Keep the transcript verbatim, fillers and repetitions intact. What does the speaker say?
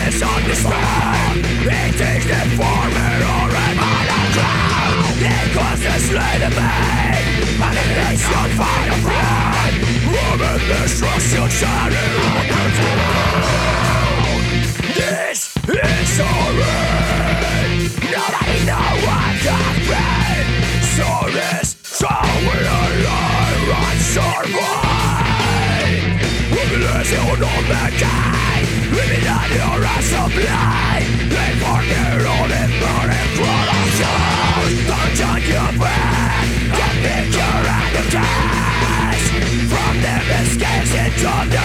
is on display. It is the former or an underground. It causes the pain, and it is your final pride. Woman destruction shining on the ground. This is horrid. Nobody knows what I've been. So this, so will alive and survive. Womanless on mankind, living on your supply. They forget all the burning productions. Don't on your back, the picture and the cash. From them escapes into the